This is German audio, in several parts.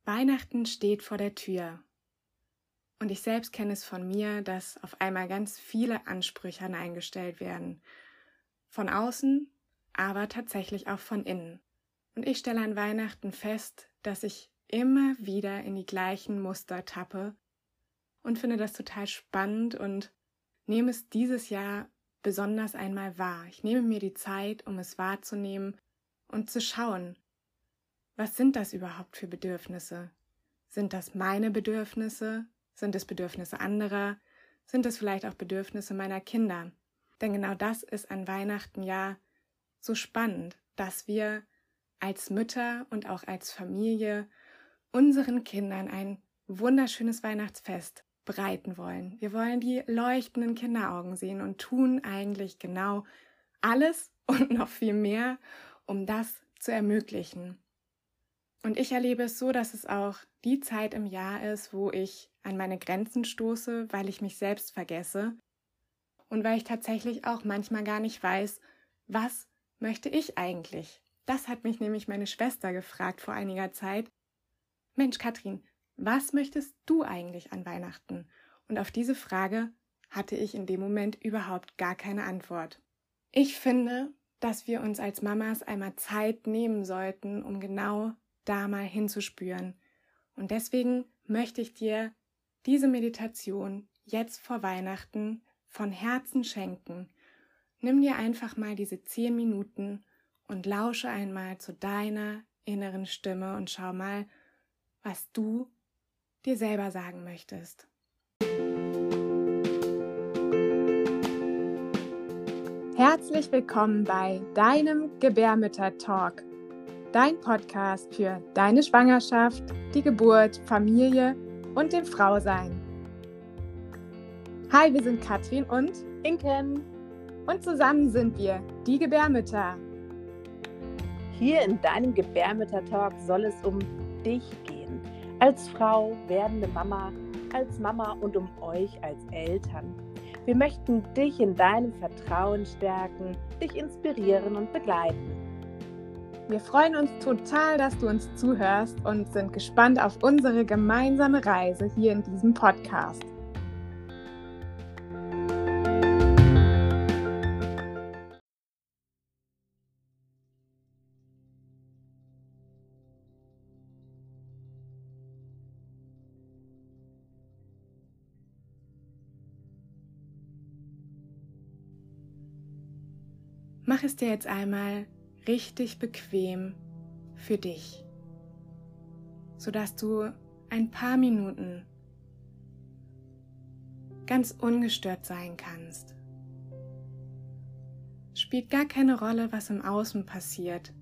Weihnachten steht vor der Tür. Und ich selbst kenne es von mir, dass auf einmal ganz viele Ansprüche eingestellt werden. Von außen, aber tatsächlich auch von innen. Und ich stelle an Weihnachten fest, dass ich immer wieder in die gleichen Muster tappe und finde das total spannend und nehme es dieses Jahr besonders einmal wahr. Ich nehme mir die Zeit, um es wahrzunehmen und zu schauen, was sind das überhaupt für Bedürfnisse? Sind das meine Bedürfnisse? Sind es Bedürfnisse anderer? Sind es vielleicht auch Bedürfnisse meiner Kinder? Denn genau das ist an Weihnachten ja so spannend, dass wir als Mütter und auch als Familie unseren Kindern ein wunderschönes Weihnachtsfest bereiten wollen. Wir wollen die leuchtenden Kinderaugen sehen und tun eigentlich genau alles und noch viel mehr, um das zu ermöglichen. Und ich erlebe es so, dass es auch die Zeit im Jahr ist, wo ich an meine Grenzen stoße, weil ich mich selbst vergesse und weil ich tatsächlich auch manchmal gar nicht weiß, was möchte ich eigentlich? Das hat mich nämlich meine Schwester gefragt vor einiger Zeit. Mensch, Katrin, was möchtest du eigentlich an Weihnachten? Und auf diese Frage hatte ich in dem Moment überhaupt gar keine Antwort. Ich finde, dass wir uns als Mamas einmal Zeit nehmen sollten, um genau da mal hinzuspüren. Und deswegen möchte ich dir diese Meditation jetzt vor Weihnachten von Herzen schenken. Nimm dir einfach mal diese 10 Minuten und lausche einmal zu deiner inneren Stimme und schau mal, was du dir selber sagen möchtest. Herzlich willkommen bei deinem Gebärmütter-Talk, dein Podcast für deine Schwangerschaft, die Geburt, Familie und dem Frausein. Hi, wir sind Katrin und Inken. Und zusammen sind wir die Gebärmütter. Hier in deinem Gebärmütter-Talk soll es um dich gehen. Als Frau, werdende Mama, als Mama und um euch als Eltern. Wir möchten dich in deinem Vertrauen stärken, dich inspirieren und begleiten. Wir freuen uns total, dass du uns zuhörst und sind gespannt auf unsere gemeinsame Reise hier in diesem Podcast. Mach es dir jetzt einmal richtig bequem für dich, sodass du ein paar Minuten ganz ungestört sein kannst. Spielt gar keine Rolle, was im Außen passiert.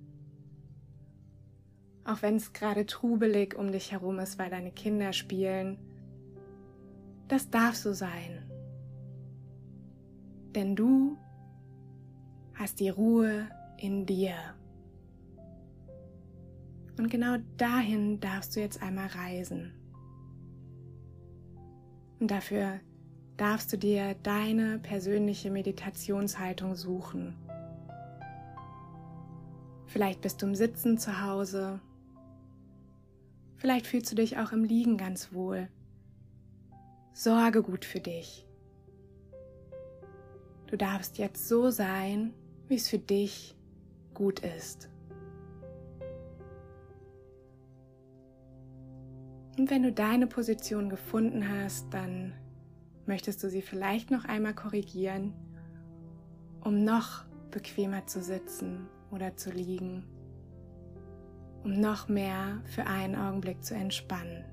Auch wenn es gerade trubelig um dich herum ist, weil deine Kinder spielen. Das darf so sein. Denn du hast die Ruhe in dir. Und genau dahin darfst du jetzt einmal reisen. Und dafür darfst du dir deine persönliche Meditationshaltung suchen. Vielleicht bist du im Sitzen zu Hause. Vielleicht fühlst du dich auch im Liegen ganz wohl. Sorge gut für dich. Du darfst jetzt so sein, wie es für dich gut ist. Und wenn du deine Position gefunden hast, dann möchtest du sie vielleicht noch einmal korrigieren, um noch bequemer zu sitzen oder zu liegen, um noch mehr für einen Augenblick zu entspannen.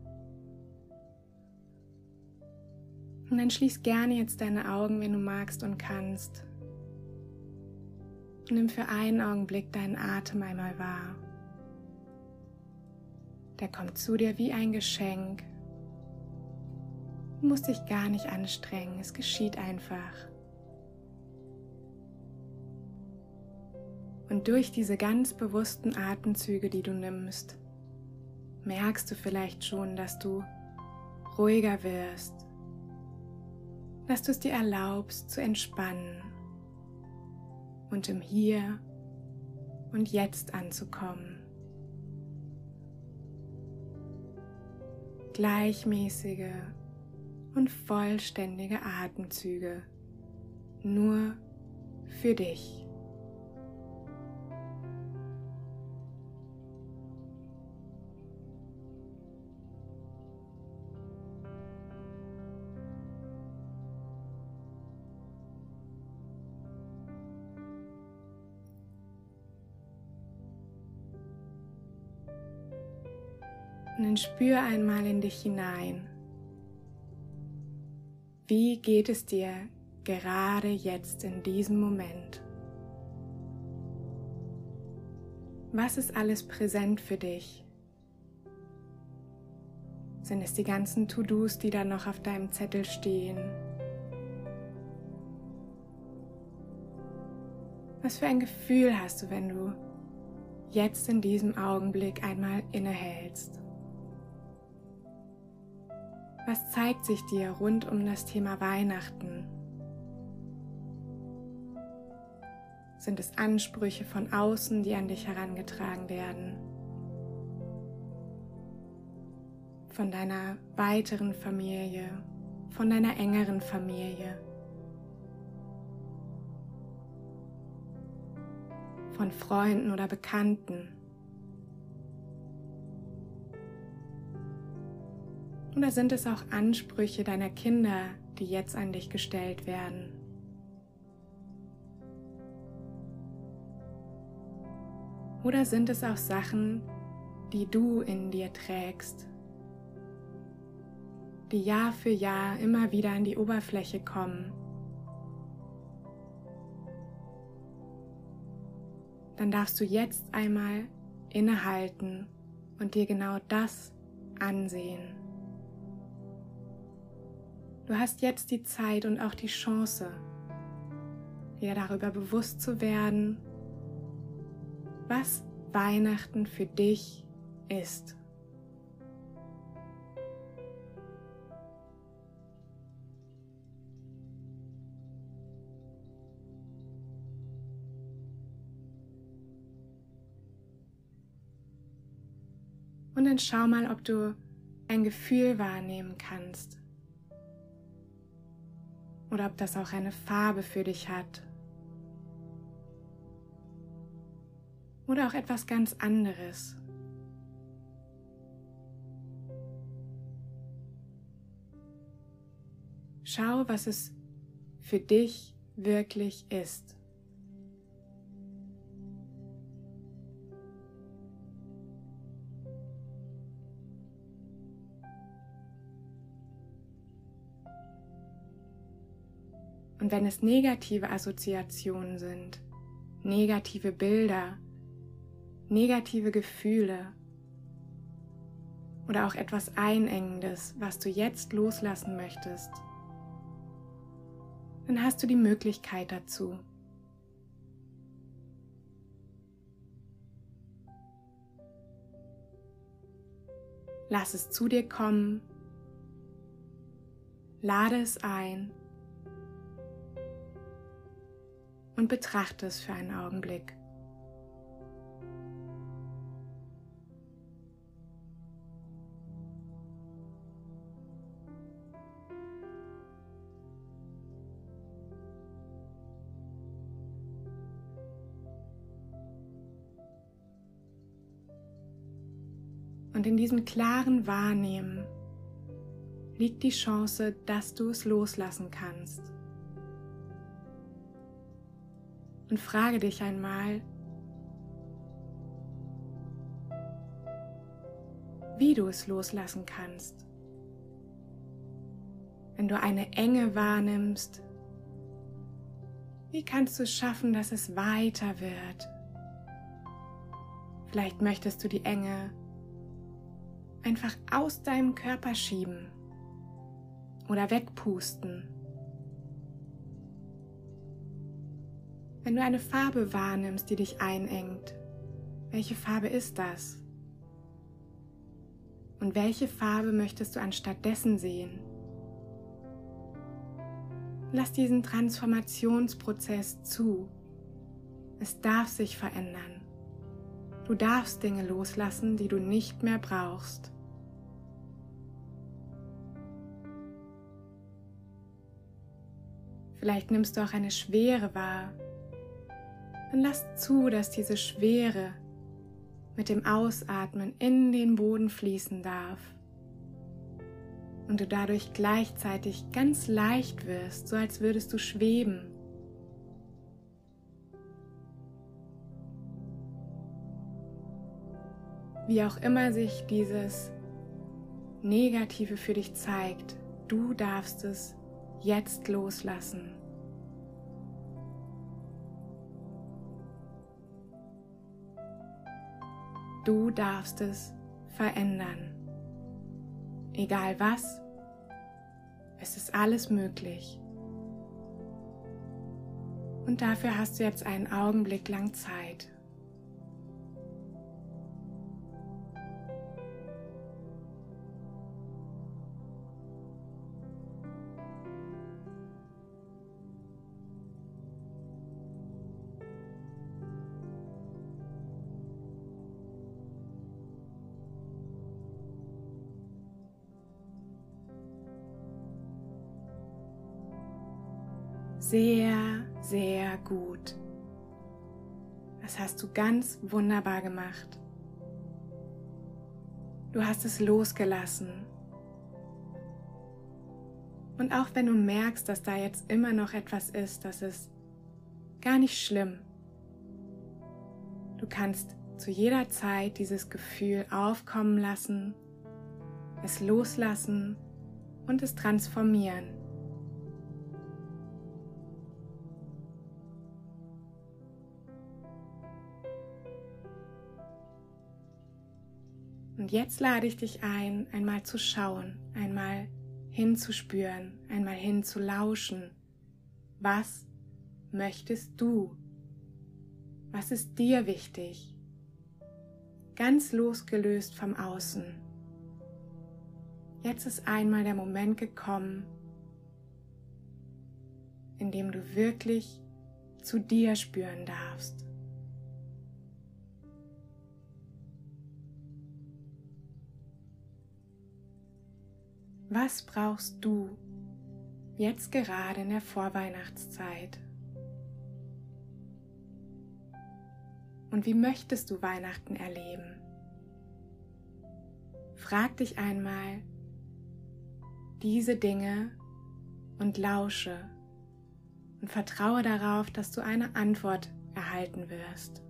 Und dann schließ gerne jetzt deine Augen, wenn du magst und kannst. Und nimm für einen Augenblick deinen Atem einmal wahr. Der kommt zu dir wie ein Geschenk. Du musst dich gar nicht anstrengen, es geschieht einfach. Und durch diese ganz bewussten Atemzüge, die du nimmst, merkst du vielleicht schon, dass du ruhiger wirst, dass du es dir erlaubst zu entspannen und im Hier und Jetzt anzukommen. gleichmäßige und vollständige Atemzüge nur für dich. Und dann spür einmal in dich hinein. Wie geht es dir gerade jetzt in diesem Moment? Was ist alles präsent für dich? Sind es die ganzen To-Dos, die da noch auf deinem Zettel stehen? Was für ein Gefühl hast du, wenn du jetzt in diesem Augenblick einmal innehältst? Was zeigt sich dir rund um das Thema Weihnachten? Sind es Ansprüche von außen, die an dich herangetragen werden? Von deiner weiteren Familie, von deiner engeren Familie? Von Freunden oder Bekannten? Oder sind es auch Ansprüche deiner Kinder, die jetzt an dich gestellt werden? Oder sind es auch Sachen, die du in dir trägst, die Jahr für Jahr immer wieder an die Oberfläche kommen? Dann darfst du jetzt einmal innehalten und dir genau das ansehen. Du hast jetzt die Zeit und auch die Chance, dir darüber bewusst zu werden, was Weihnachten für dich ist. Und dann schau mal, ob du ein Gefühl wahrnehmen kannst. Oder ob das auch eine Farbe für dich hat. Oder auch etwas ganz anderes. Schau, was es für dich wirklich ist. Und wenn es negative Assoziationen sind, negative Bilder, negative Gefühle oder auch etwas Einengendes, was du jetzt loslassen möchtest, dann hast du die Möglichkeit dazu. Lass es zu dir kommen, lade es ein und betrachte es für einen Augenblick. Und in diesem klaren Wahrnehmen liegt die Chance, dass du es loslassen kannst. Und frage dich einmal, wie du es loslassen kannst. Wenn du eine Enge wahrnimmst, wie kannst du es schaffen, dass es weiter wird? Vielleicht möchtest du die Enge einfach aus deinem Körper schieben oder wegpusten. Wenn du eine Farbe wahrnimmst, die dich einengt, welche Farbe ist das? Und welche Farbe möchtest du anstatt dessen sehen? Lass diesen Transformationsprozess zu. Es darf sich verändern. Du darfst Dinge loslassen, die du nicht mehr brauchst. Vielleicht nimmst du auch eine Schwere wahr. Dann lass zu, dass diese Schwere mit dem Ausatmen in den Boden fließen darf und du dadurch gleichzeitig ganz leicht wirst, so als würdest du schweben. Wie auch immer sich dieses Negative für dich zeigt, du darfst es jetzt loslassen. Du darfst es verändern. Egal was, es ist alles möglich. Und dafür hast du jetzt einen Augenblick lang Zeit. Sehr, sehr gut. Das hast du ganz wunderbar gemacht. Du hast es losgelassen. Und auch wenn du merkst, dass da jetzt immer noch etwas ist, das ist gar nicht schlimm. Du kannst zu jeder Zeit dieses Gefühl aufkommen lassen, es loslassen und es transformieren. Und jetzt lade ich dich ein, einmal zu schauen, einmal hinzuspüren, einmal hinzulauschen. Was möchtest du? Was ist dir wichtig? Ganz losgelöst vom Außen. Jetzt ist einmal der Moment gekommen, in dem du wirklich zu dir spüren darfst. Was brauchst du jetzt gerade in der Vorweihnachtszeit? Und wie möchtest du Weihnachten erleben? Frag dich einmal diese Dinge und lausche und vertraue darauf, dass du eine Antwort erhalten wirst.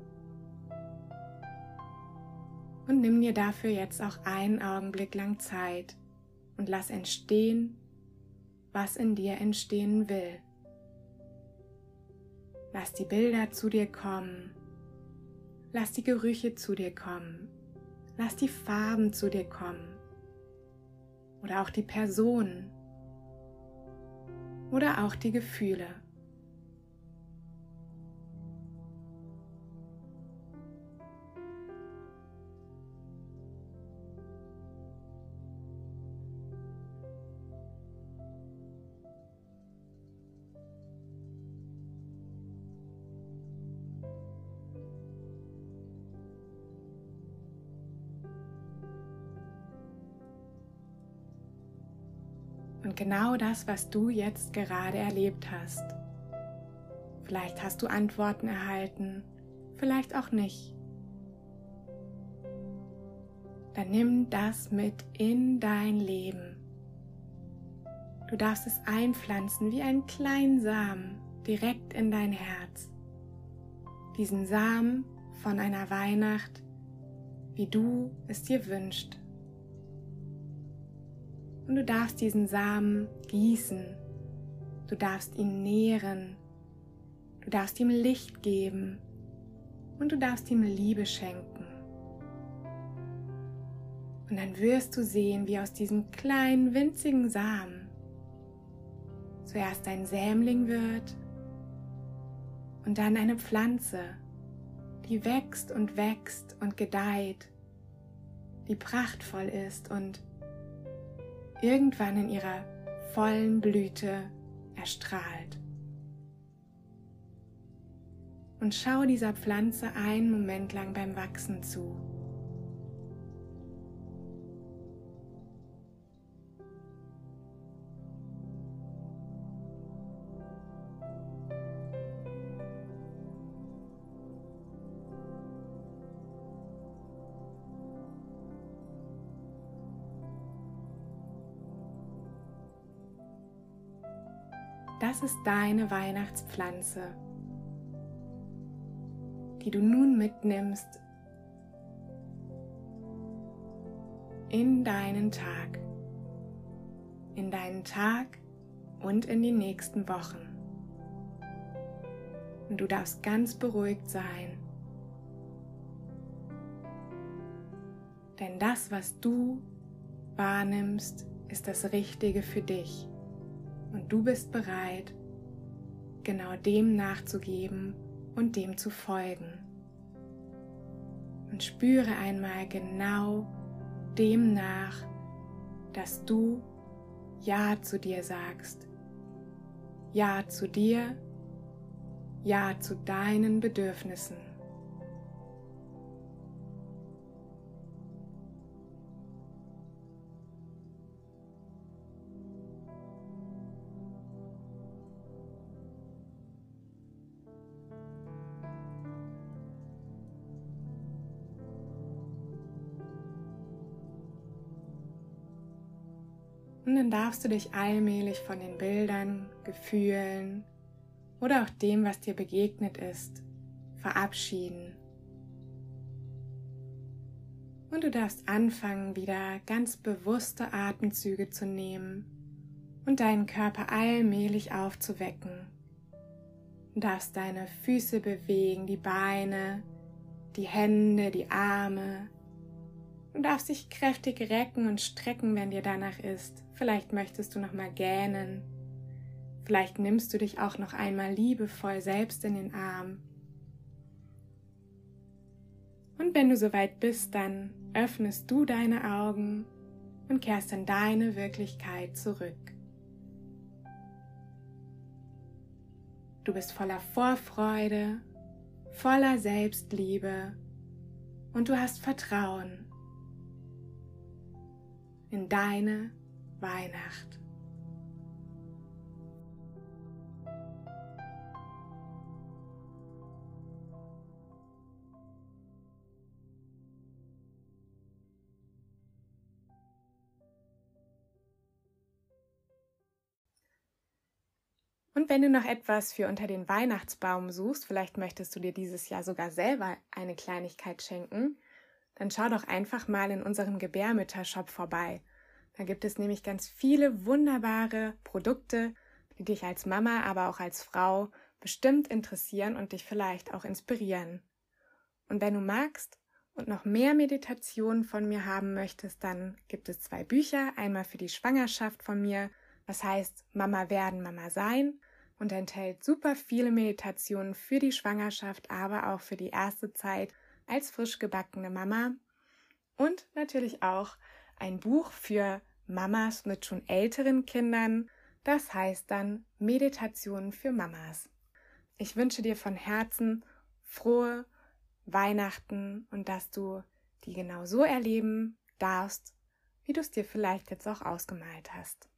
Und nimm dir dafür jetzt auch einen Augenblick lang Zeit und lass entstehen, was in dir entstehen will. Lass die Bilder zu dir kommen, lass die Gerüche zu dir kommen, lass die Farben zu dir kommen oder auch die Personen oder auch die Gefühle. Und genau das, was du jetzt gerade erlebt hast. Vielleicht hast du Antworten erhalten, vielleicht auch nicht. Dann nimm das mit in dein Leben. Du darfst es einpflanzen wie einen kleinen Samen direkt in dein Herz. Diesen Samen von einer Weihnacht, wie du es dir wünschst. Und du darfst diesen Samen gießen, du darfst ihn nähren, du darfst ihm Licht geben und du darfst ihm Liebe schenken. Und dann wirst du sehen, wie aus diesem kleinen, winzigen Samen zuerst ein Sämling wird und dann eine Pflanze, die wächst und gedeiht, die prachtvoll ist und irgendwann in ihrer vollen Blüte erstrahlt. Und schau dieser Pflanze einen Moment lang beim Wachsen zu. Das ist deine Weihnachtspflanze, die du nun mitnimmst in deinen Tag und in die nächsten Wochen. Und du darfst ganz beruhigt sein, denn das, was du wahrnimmst, ist das Richtige für dich und du bist bereit, genau dem nachzugeben und dem zu folgen. Und spüre einmal genau dem nach, dass du Ja zu dir sagst. Ja zu dir, Ja zu deinen Bedürfnissen. Und dann darfst du dich allmählich von den Bildern, Gefühlen oder auch dem, was dir begegnet ist, verabschieden. Und du darfst anfangen, wieder ganz bewusste Atemzüge zu nehmen und deinen Körper allmählich aufzuwecken. Du darfst deine Füße bewegen, die Beine, die Hände, die Arme. Du darfst dich kräftig recken und strecken, wenn dir danach ist. Vielleicht möchtest du noch mal gähnen. Vielleicht nimmst du dich auch noch einmal liebevoll selbst in den Arm. Und wenn du soweit bist, dann öffnest du deine Augen und kehrst in deine Wirklichkeit zurück. Du bist voller Vorfreude, voller Selbstliebe und du hast Vertrauen in deine Weihnacht. Und wenn du noch etwas für unter den Weihnachtsbaum suchst, vielleicht möchtest du dir dieses Jahr sogar selber eine Kleinigkeit schenken, dann schau doch einfach mal in unserem Gebärmütter-Shop vorbei. Da gibt es nämlich ganz viele wunderbare Produkte, die dich als Mama, aber auch als Frau bestimmt interessieren und dich vielleicht auch inspirieren. Und wenn du magst und noch mehr Meditationen von mir haben möchtest, dann gibt es 2 Bücher, einmal für die Schwangerschaft von mir, das heißt Mama werden, Mama sein, und enthält super viele Meditationen für die Schwangerschaft, aber auch für die erste Zeit als frisch gebackene Mama. Und natürlich auch ein Buch für Mamas mit schon älteren Kindern, das heißt dann Meditationen für Mamas. Ich wünsche dir von Herzen frohe Weihnachten und dass du die genau so erleben darfst, wie du es dir vielleicht jetzt auch ausgemalt hast.